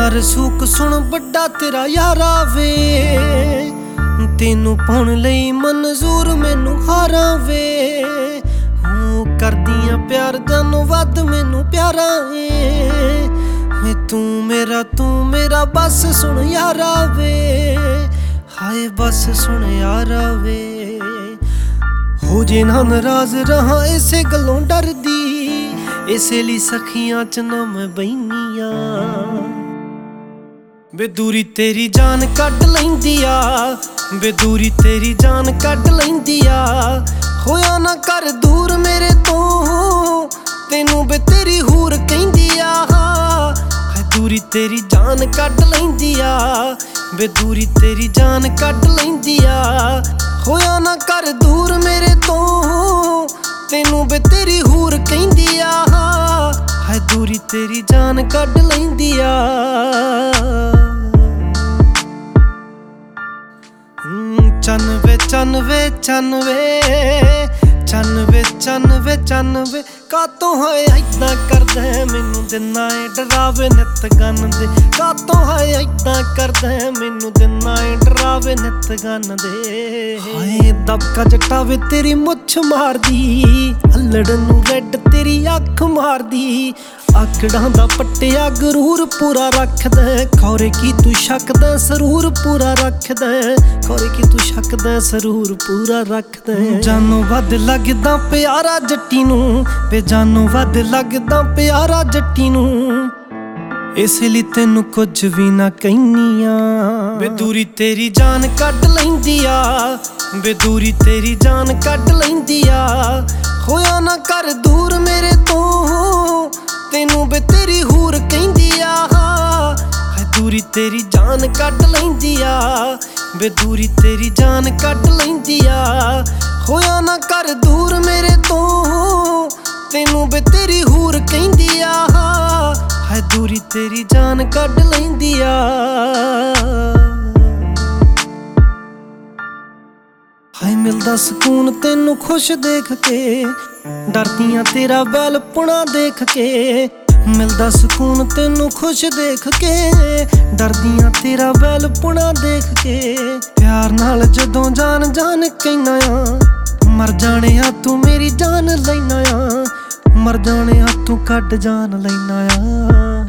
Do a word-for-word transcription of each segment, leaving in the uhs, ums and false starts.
ਨਾ ਰਸੂਕ ਸੁਣ ਵੱਡਾ ਤੇਰਾ ਯਾਰਾ ਵੇ, ਤੈਨੂੰ ਪਾਉਣ ਲਈ ਮਨਜ਼ੂਰ ਮੈਨੂੰ ਹਾਰਾਂ ਵੇ। ਹੂੰ ਕਰਦੀਆਂ ਪਿਆਰ ਜਾਨੋਂ ਵੱਧ ਮੈਨੂੰ ਪਿਆਰਾ ਏ, ਵੇ ਤੂੰ ਮੇਰਾ ਤੂੰ ਮੇਰਾ ਬਸ ਸੁਣ ਯਾਰਾ ਵੇ, ਹਾਏ ਬਸ ਸੁਣ ਯਾਰਾ ਵੇ। ਹੋ ਜੇ ਨਾ ਨਾਰਾਜ਼ ਰਹਾਂ ਇਸੇ ਗੱਲੋਂ ਡਰਦੀ, ਇਸੇ ਲਈ ਸਖੀਆਂ ਚ ਨਾ ਮੈਂ ਬੈਨੀਆਂ। ਵੇ ਦੂਰੀ ਤੇਰੀ ਜਾਨ ਕੱਢ ਲੈਂਦੀ ਆ, ਵੇ ਦੂਰੀ ਤੇਰੀ ਜਾਨ ਕੱਢ ਲੈਂਦੀ ਆ। ਹੋਇਆ ਨਾ ਕਰ ਦੂਰ ਮੇਰੇ ਤੋਂ, ਤੈਨੂੰ ਵੇ ਤੇਰੀ ਹੂਰ ਕਹਿੰਦੀ ਆ। ਹਾਏ ਦੂਰੀ ਤੇਰੀ ਜਾਨ ਕੱਢ ਲੈਂਦੀ ਆ, ਵੇ ਦੂਰੀ ਤੇਰੀ ਜਾਨ ਕੱਢ ਲੈਂਦੀ ਆ। ਹੋਇਆ ਨਾ ਕਰ ਦੂਰ ਮੇਰੇ ਤੋਂ, ਤੈਨੂੰ ਵੇ ਤੇਰੀ ਹੂਰ ਕਹਿੰਦੀ ਆ। ਹਾਏ ਦੂਰੀ ਤੇਰੀ ਜਾਨ ਕੱਢ ਲੈਂਦੀ ਆ। ਚੰਨ ਵੇ ਚੰਨ ਵੇ ਚੰਨ ਵੇ ਚੰਨ ਵੇ ਚੰਨ ਵੇ ਚੰਨ ਵੇ ਕਾਤੋਂ ਹੈ ਏਦਾਂ ਕਰਦਾ ਮੈਨੂੰ ਦਿਨਾਂ ਏ ਡਰਾਵੇ ਨਿੱਤ ਗੰਨ ਦੇ। ਕਾਤੋਂ ਹੈ ਏਦਾਂ ਕਰਦਾ ਮੈਨੂੰ ਦਿਨਾਂ ਏ ਡਰਾਵੇ ਨਿੱਤ ਗੰਨ ਦੇ। ਹਾਏ ਦਬਕਾ ਜੱਟਾ ਵੇ ਤੇਰੀ ਮੁੱਛ ਮਾਰਦੀ, ਅੱਲੜ ਨੂੰ ਰੈਡ ਤੇਰੀ ਅੱਖ ਮਾਰਦੀ। ਆਕੜਾਂ ਦਾ ਪੱਟਿਆ ਗਰੂਰ ਪੂਰਾ ਰੱਖਦਾ, ਖੌਰੇ ਕੀ ਤੂੰ ਸ਼ੱਕਦਾ ਸਰੂਰ ਪੂਰਾ ਰੱਖਦਾ। ਖੌਰੇ ਕੀ ਤੂੰ ਸ਼ੱਕਦਾ ਸਰੂਰ ਪੂਰਾ ਰੱਖਦਾ। ਜਾਨੋਂ ਵੱਧ ਲੱਗਦਾ ਪਿਆਰਾ ਜੱਟੀ ਨੂੰ, ਵੇ ਜਾਨੋਂ ਵੱਧ ਲੱਗਦਾ ਪਿਆਰਾ ਜੱਟੀ ਨੂੰ। ਇਸ ਲਈ ਤੈਨੂੰ ਕੁਝ ਵੀ ਨਾ ਕਹਿਨੀਆਂ। ਵੇ ਦੂਰੀ ਤੇਰੀ ਜਾਨ ਕੱਢ ਲੈਂਦੀ ਆ, ਵੇ ਦੂਰੀ ਤੇਰੀ ਜਾਨ ਕੱਢ ਲੈਂਦੀ ਆ। ਹੋਇਆ ਨਾ ਕਰ ਦੂਰ ਮੇਰੇ ਤੋਂ, ਤੈਨੂੰ ਵੇ ਤੇਰੀ ਹੂਰ ਕਹਿੰਦੀ ਆ। ਹਾਏ ਦੂਰੀ ਤੇਰੀ ਜਾਨ ਕੱਢ ਲੈਂਦੀ ਆ, ਵੇ ਦੂਰੀ ਤੇਰੀ ਜਾਨ ਕੱਢ ਲੈਂਦੀ ਆ। ਹੋਇਆ ਨਾ ਕਰ ਦੂਰ ਮੇਰੇ ਤੋਂ, ਤੈਨੂੰ ਵੇ ਤੇਰੀ ਹੂਰ ਕਹਿੰਦੀ ਆ। ਹਾਏ ਦੂਰੀ ਤੇਰੀ ਜਾਨ ਕੱਢ ਲੈਂਦੀ ਆ। ਹਾਏ ਮਿਲਦਾ ਸਕੂਨ ਤੈਨੂੰ ਖੁਸ਼ ਦੇਖ ਕੇ, ਡਰਦੀਆਂ ਤੇਰਾ ਵੈਲਪੁਣਾ ਦੇਖ ਕੇ। ਮਿਲਦਾ ਸਕੂਨ ਤੈਨੂੰ ਖੁਸ਼ ਦੇਖ ਕੇ, ਡਰਦੀਆਂ ਤੇਰਾ ਵੈਲਪੁਣਾ ਦੇਖ ਕੇ। ਪਿਆਰ ਨਾਲ ਜਦੋਂ ਜਾਨ ਜਾਨ ਕਹਿਨਾ ਆ, ਮਰ ਜਾਣਿਆ ਤੂੰ ਮੇਰੀ ਜਾਨ ਲੈਨਾ ਆ। ਮਰ ਜਾਣਿਆ ਤੂੰ ਕੱਢ ਜਾਨ ਲੈਨਾ ਆ।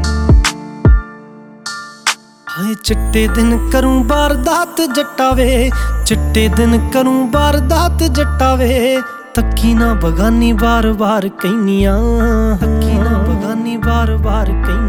ਹਾਏ ਚਿੱਟੇ ਦਿਨ ਕਰੂੰ ਵਾਰਦਾਤ ਜੱਟਾ ਵੇ, ਚਿੱਟੇ ਦਿਨ ਕਰੂੰ ਵਾਰਦਾਤ ਜੱਟਾ ਵੇ। ਤੱਕੀ ਨਾ ਬਗਾਨੀ ਵਾਰ ਵਾਰ ਕਹਿਨੀਆਂ, ਤੱਕੀ ਨਾ ਬਗਾਨੀ ਵਾਰ ਵਾਰ ਕਹਿਨੀਆਂ।